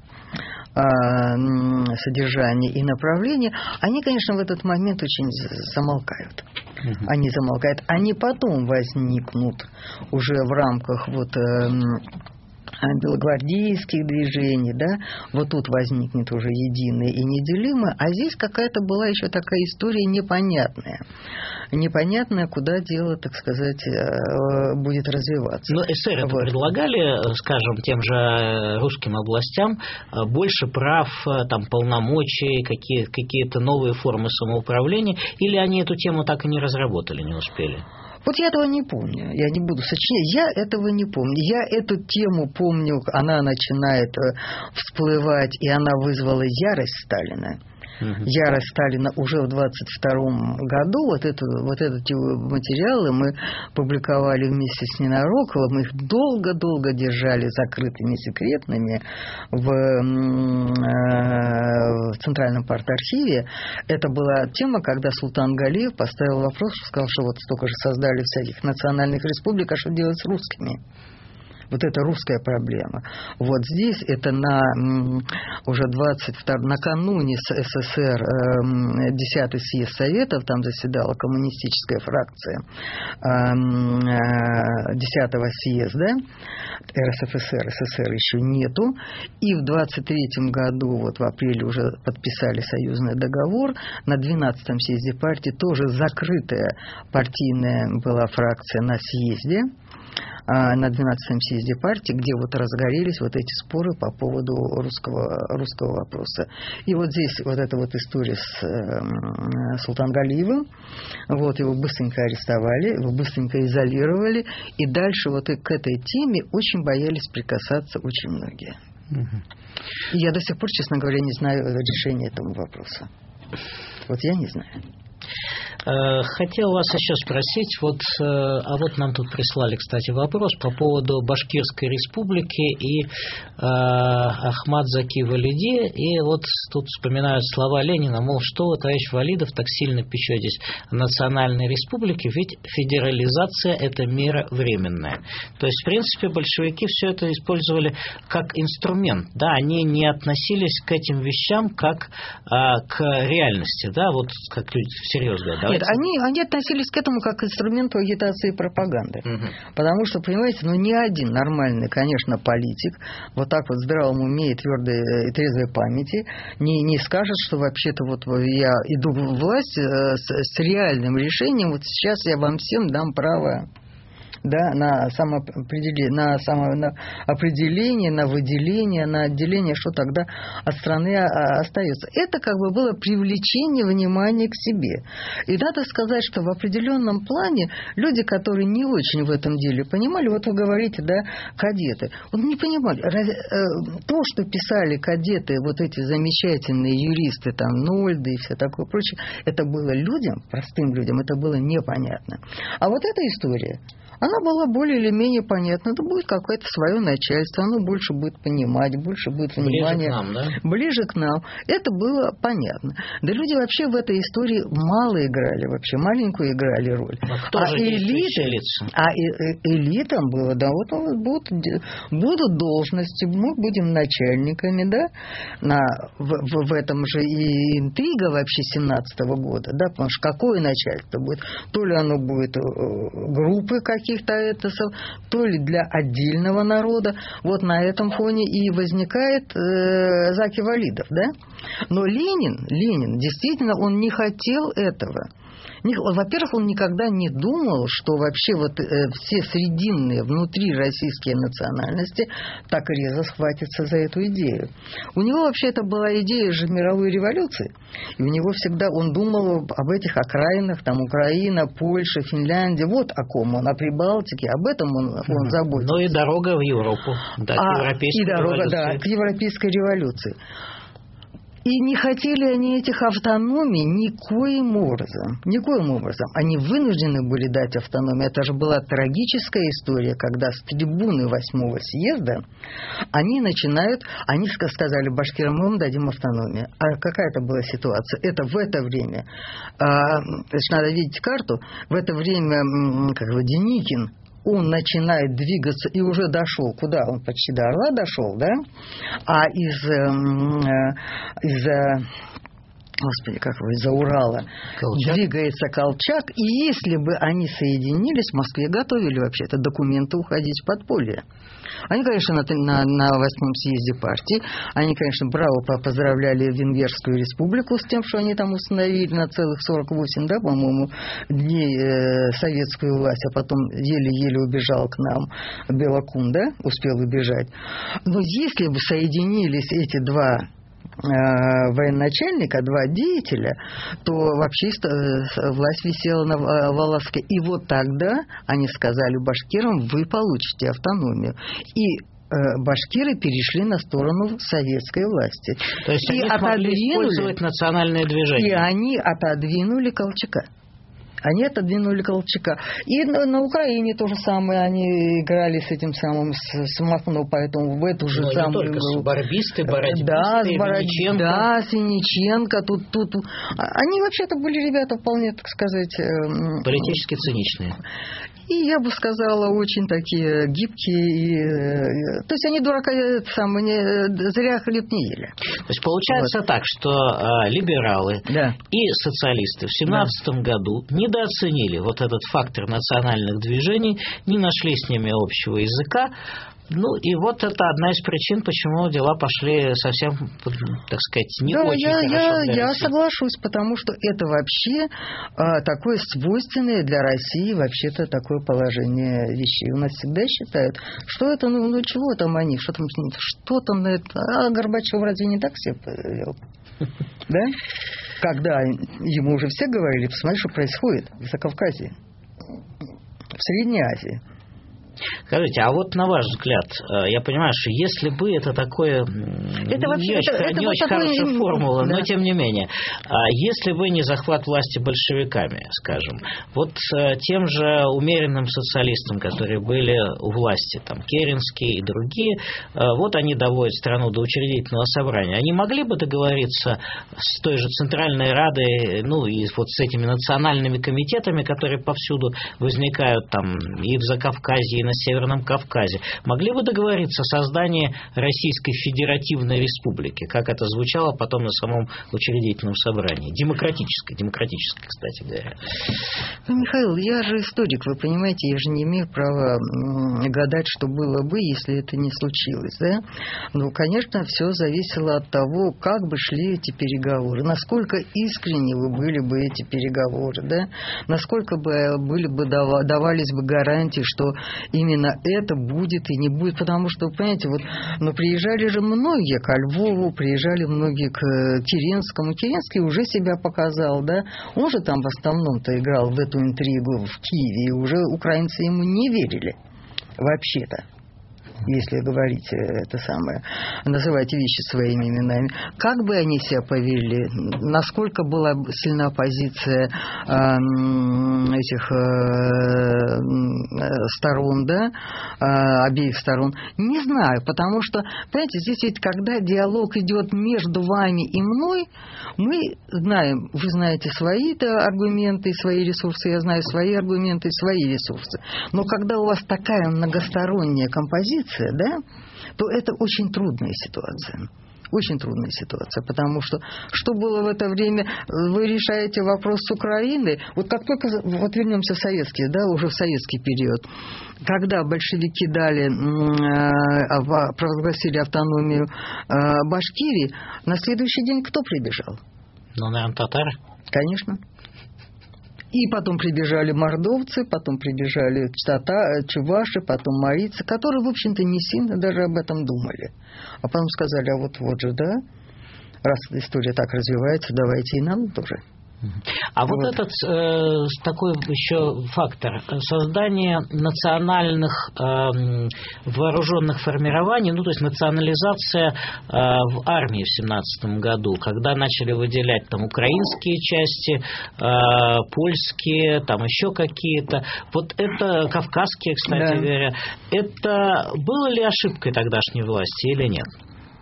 содержания и направления, они, конечно, в этот момент очень замолкают. Они замолкают. Они потом возникнут уже в рамках вот белогвардейских движений, да, вот тут возникнет уже единое и неделимое, а здесь какая-то была еще такая история непонятная, куда дело, так сказать, будет развиваться. Но эсеры предлагали, скажем, тем же русским областям больше прав, там, полномочий, какие-то новые формы самоуправления, или они эту тему так и не разработали, не успели? Вот я этого не помню, я не буду сочинять, я этого не помню. Я эту тему помню, она начинает всплывать, и она вызвала ярость Сталина. Ярость Сталина уже в 1922 году. Вот эти материалы мы публиковали вместе с Ненароковым. Мы их долго-долго держали закрытыми, секретными в Центральном партархиве. Это была тема, когда Султан Галиев поставил вопрос, сказал, что вот столько же создали всяких национальных республик, а что делать с русскими? Вот это русская проблема. Вот здесь это уже накануне СССР 10-й съезд Советов, там заседала коммунистическая фракция 10-го съезда РСФСР, СССР еще нету. И в 23-м году, вот в апреле уже подписали союзный договор. На 12-м съезде партии тоже закрытая партийная была фракция на съезде. На 12-м съезде партии, где вот разгорелись вот эти споры по поводу русского вопроса. И вот здесь вот эта вот история с Султангалиевым, вот его быстренько арестовали, его быстренько изолировали, и дальше вот к этой теме очень боялись прикасаться очень многие. И я до сих пор, честно говоря, не знаю решения этому вопроса. Вот я не знаю. Хотел вас еще спросить, вот нам тут прислали, кстати, вопрос по поводу Башкирской республики и Ахмад Заки Валиди, и вот тут вспоминают слова Ленина, мол, что вы, товарищ Валидов, так сильно печетесь о национальной республике, ведь федерализация – это мера временная. То есть, в принципе, большевики все это использовали как инструмент, да, они не относились к этим вещам как к реальности, да, вот как люди всерьез говорят. Нет, они относились к этому как к инструменту агитации и пропаганды. Потому что, понимаете, ни один нормальный, конечно, политик вот так вот в здравом уме и твердой и трезвой памяти не скажет, что вообще-то вот я иду в власть с реальным решением, вот сейчас я вам всем дам право, да, на определение, на выделение, на отделение, что тогда от страны остается. Это как бы было привлечение внимания к себе. И надо сказать, что в определенном плане люди, которые не очень в этом деле понимали, вот вы говорите, да, кадеты, вот не понимали. То, что писали кадеты, вот эти замечательные юристы, там, Нольды и все такое прочее, это было людям, простым людям, это было непонятно. А вот эта история, она она была более или менее понятна. Это будет какое-то свое начальство, оно больше будет понимать, больше будет внимания. Ближе к нам, да? Ближе к нам. Это было понятно. Да люди вообще в этой истории мало играли, вообще маленькую играли роль. Элитам было, да, вот будут должности, мы будем начальниками, да, в этом же и интрига вообще 17-го года, да, потому что какое начальство будет? То ли оно будет группы каких-то этосов, то ли для отдельного народа. Вот на этом фоне и возникает Заки Валидов, да? Но Ленин, действительно, он не хотел этого. Во-первых, он никогда не думал, что вообще вот все срединные внутри российские национальности так резко схватятся за эту идею. У него вообще это была идея же мировой революции. И у него всегда он думал об этих окраинах, там Украина, Польша, Финляндия, вот о ком он, о Прибалтике, об этом он заботился. Ну и дорога в Европу, да, к европейской революции. И не хотели они этих автономий никоим образом. Они вынуждены были дать автономию. Это же была трагическая история, когда с трибуны 8-го съезда они сказали башкирам, мы вам дадим автономию. А какая это была ситуация? Это в это время, значит, надо видеть карту, в это время Деникин, он начинает двигаться и уже дошел. Куда? Он почти до Орла дошел, да? А из-за Урала Колчак. Двигается Колчак. И если бы они соединились, в Москве готовили вообще-то документы уходить в подполье. Они, конечно, на 8-м съезде партии, они, конечно, браво поздравляли Венгерскую республику с тем, что они там установили на целых 48, да, по-моему, дней советскую власть, а потом еле-еле убежал к нам Белокун, да, успел убежать. Но если бы соединились эти два военачальника, два деятеля, то вообще власть висела на волоске. И вот тогда они сказали башкирам, вы получите автономию. И башкиры перешли на сторону советской власти. То есть они смогли использовать национальное движение. И они отодвинули Колчака. И на Украине то же самое. Они играли с этим самым с Махно, поэтому в эту же самую игру. Бородбисты, Винниченко. Да, с Винниченко. Тут. Они вообще-то были ребята вполне, так сказать... политически циничные. И я бы сказала, очень такие гибкие. То есть они дурака зря хлеб не ели. То есть получается так, что либералы и социалисты в 17 году недооценили вот этот фактор национальных движений, не нашли с ними общего языка. Ну, и вот это одна из причин, почему дела пошли совсем, так сказать, не очень хорошо. Я соглашусь, потому что это вообще такое свойственное для России вообще-то такое положение вещей. У нас всегда считают, что это, чего там они, что там на это... А Горбачев разве не так себя повел? Да? Когда ему уже все говорили, посмотри, что происходит в Закавказье, в Средней Азии. Скажите, а вот на ваш взгляд, я понимаю, что если бы это такое не очень хорошая формула, но тем не менее, если бы не захват власти большевиками, скажем, вот тем же умеренным социалистам, которые были у власти, там Керенский и другие, вот они доводят страну до учредительного собрания, они могли бы договориться с той же Центральной Радой, ну и вот с этими национальными комитетами, которые повсюду возникают там и в Закавказье, и на Северном Кавказе, могли бы договориться о создании Российской Федеративной Республики, как это звучало потом на самом учредительном собрании. Демократической, кстати говоря. Михаил, я же историк, вы понимаете, я же не имею права гадать, что было бы, если это не случилось, да? Но, конечно, все зависело от того, как бы шли эти переговоры, насколько искренне были бы эти переговоры, да? Насколько бы давались бы гарантии, что именно это будет и не будет, потому что, понимаете, приезжали же многие к Львову, приезжали многие к Керенскому. Керенский уже себя показал, да, он же там в основном-то играл в эту интригу в Киеве, и уже украинцы ему не верили, вообще-то. если говорить это самое, называть вещи своими именами, как бы они себя повели, насколько была сильна позиция этих сторон, да, обеих сторон, не знаю, потому что, понимаете, здесь ведь, когда диалог идет между вами и мной, мы знаем, вы знаете свои-то аргументы, свои ресурсы, я знаю свои аргументы и свои ресурсы. Но когда у вас такая многосторонняя композиция, да, то это очень трудная ситуация. Очень трудная ситуация, потому что было в это время, вы решаете вопрос с Украиной, вот как только, вот вернемся в советский, да, уже в советский период, когда большевики провозгласили автономию Башкирии, на следующий день кто прибежал? Ну, наверное, татары. Конечно. И потом прибежали мордовцы, потом прибежали чуваши, потом марийцы, которые, в общем-то, не сильно даже об этом думали. А потом сказали, а вот же, да, раз история так развивается, давайте и нам тоже. А вот этот такой еще фактор создания национальных вооруженных формирований, ну то есть национализация в армии в 17 году, когда начали выделять там украинские части, польские, там еще какие-то, вот это кавказские, кстати говоря, это было ли ошибкой тогдашней власти или нет?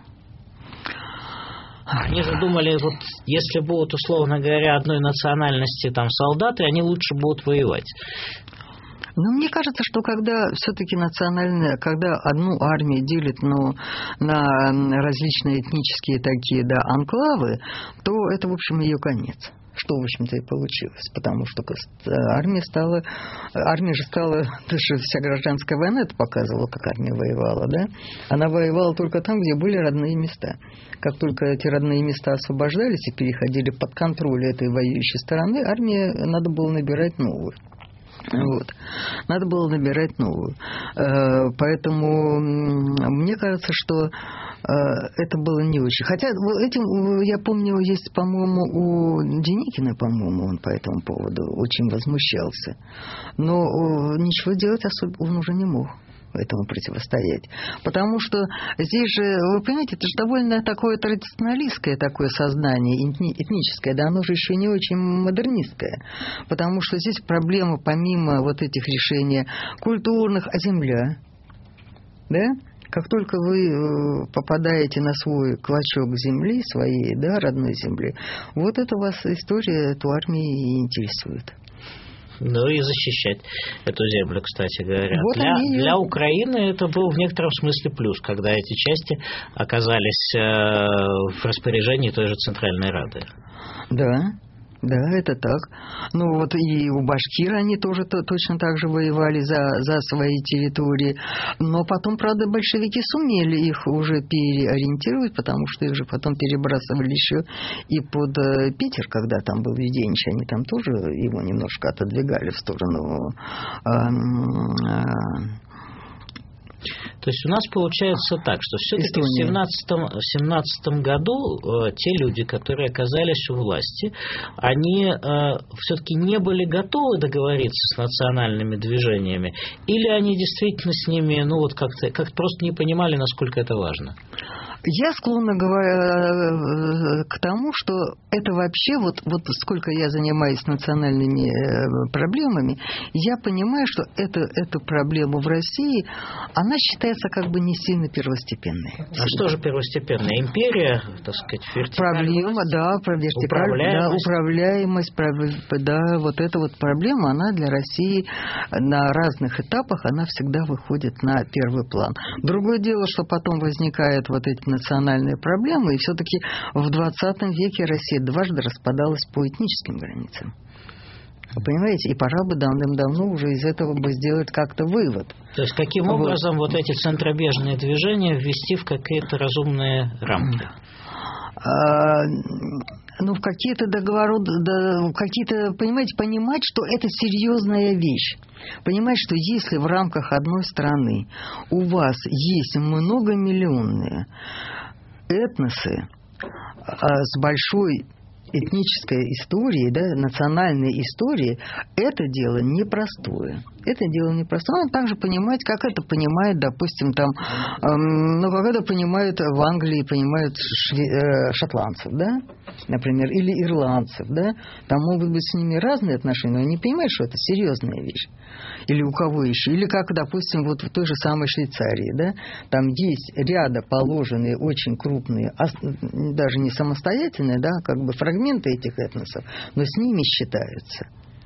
Они же думали, вот если будут, условно говоря, одной национальности там солдаты, они лучше будут воевать. Ну, мне кажется, что когда все-таки когда одну армию делят на различные этнические такие, да, анклавы, то это, в общем, ее конец. Что, в общем-то, и получилось. Потому что армия же стала, даже вся гражданская война это показывала, как армия воевала, да? Она воевала только там, где были родные места. Как только эти родные места освобождались и переходили под контроль этой воюющей стороны, армии надо было набирать новую. Вот. Надо было набирать новую. Поэтому мне кажется, что это было не очень. Хотя этим, я помню, есть, по-моему, у Деникина, по-моему, он по этому поводу очень возмущался. Но ничего делать особо он уже не мог этому противостоять. Потому что здесь же, вы понимаете, это же довольно такое традиционалистское такое сознание, этническое, да, оно же еще не очень модернистское. Потому что здесь проблема, помимо вот этих решений культурных, а земля, да? Как только вы попадаете на свой клочок земли, своей, да, родной земли, вот это вас история, эту армию и интересует. Ну и защищать эту землю, кстати говоря. Вот для Украины это был в некотором смысле плюс, когда эти части оказались в распоряжении той же Центральной Рады. Да, это так. Ну вот и у башкир они тоже точно так же воевали за свои территории. Но потом, правда, большевики сумели их уже переориентировать, потому что их же потом перебрасывали еще и под Питер, когда там был Веденич. Они там тоже его немножко отодвигали в сторону... То есть у нас получается так, что все-таки в 17 году те люди, которые оказались у власти, они все-таки не были готовы договориться с национальными движениями, или они действительно с ними, ну вот как-то просто не понимали, насколько это важно? Я склонна к тому, что это вообще, вот сколько я занимаюсь национальными проблемами, я понимаю, что эту проблему в России, она считается как бы не сильно первостепенной. А что же первостепенная? Империя, так сказать, проблема, да, управляемость, да, вот эта вот проблема, она для России на разных этапах, она всегда выходит на первый план. Другое дело, что потом возникают вот эти национальные проблемы, и все-таки в 20 веке Россия дважды распадалась по этническим границам. Вы понимаете? И пора бы давным-давно уже из этого бы сделать как-то вывод. То есть, каким образом вот эти центробежные движения ввести в какие-то разумные рамки? Ну, в какие-то договоры, понимаете, понимать, что это серьезная вещь. Понимать, что если в рамках одной страны у вас есть многомиллионные этносы с большой этнической истории, да, национальной истории, это дело непростое. Это дело непростое. Надо также понимать, как это понимает, допустим, там, как это понимают в Англии, понимают шотландцев, да, например, или ирландцев, да. Там могут быть с ними разные отношения, но они понимают, что это серьезная вещь. Или у кого еще. Или как, допустим, вот в той же самой Швейцарии, да, там есть ряда положенные очень крупные, даже не самостоятельные, да, как бы фрагменты этих этносов, но с ними считаются.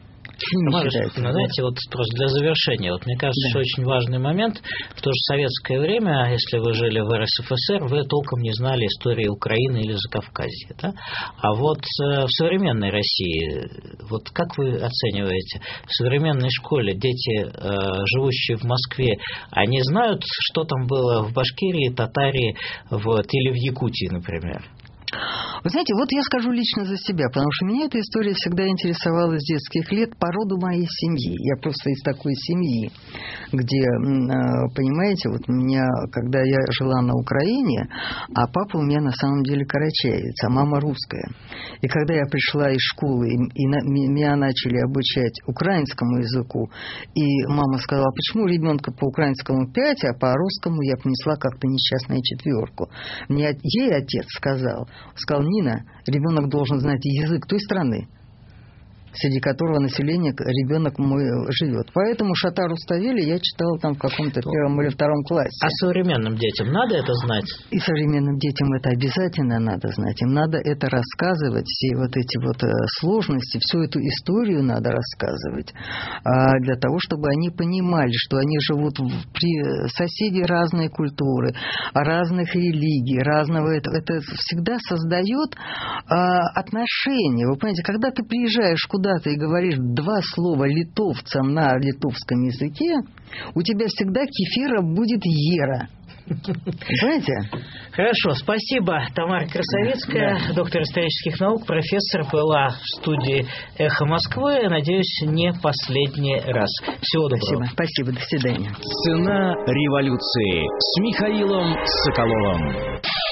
Знаете, вот просто для завершения, вот мне кажется, что очень важный момент. В то же советское время, если вы жили в РСФСР, вы толком не знали истории Украины или Закавказья, да? А вот в современной России, вот как вы оцениваете, в современной школе дети, живущие в Москве, они знают, что там было в Башкирии, Татарии, вот, или в Якутии, например? Вы знаете, вот я скажу лично за себя, потому что меня эта история всегда интересовала с детских лет по роду моей семьи. Я просто из такой семьи, где, понимаете, вот меня, когда я жила на Украине, а папа у меня на самом деле карачаевец, а мама русская. И когда я пришла из школы, и меня начали обучать украинскому языку, и мама сказала, почему у ребенка по украинскому 5, а по русскому я понесла как-то несчастную 4. Ей отец сказал, Нина, ребенок должен знать язык той страны, среди которого население ребенок мой живет. Поэтому Шатар Руставели я читала там в каком-то 1 или 2 классе. А современным детям надо это знать? И современным детям это обязательно надо знать. Им надо это рассказывать, все вот эти вот сложности, всю эту историю надо рассказывать, для того, чтобы они понимали, что они живут при соседи разной культуры, разных религий, разного. Это всегда создает отношения. Вы понимаете, когда ты приезжаешь куда-то и говоришь 2 слова литовцам на литовском языке, у тебя всегда кефира будет ера. Понимаете? Хорошо, спасибо. Тамара Красовицкая, доктор исторических наук, профессор, была в студии «Эхо Москвы». Надеюсь, не последний раз. Всего доброго. Спасибо, до свидания. Цена революции с Михаилом Соколовым.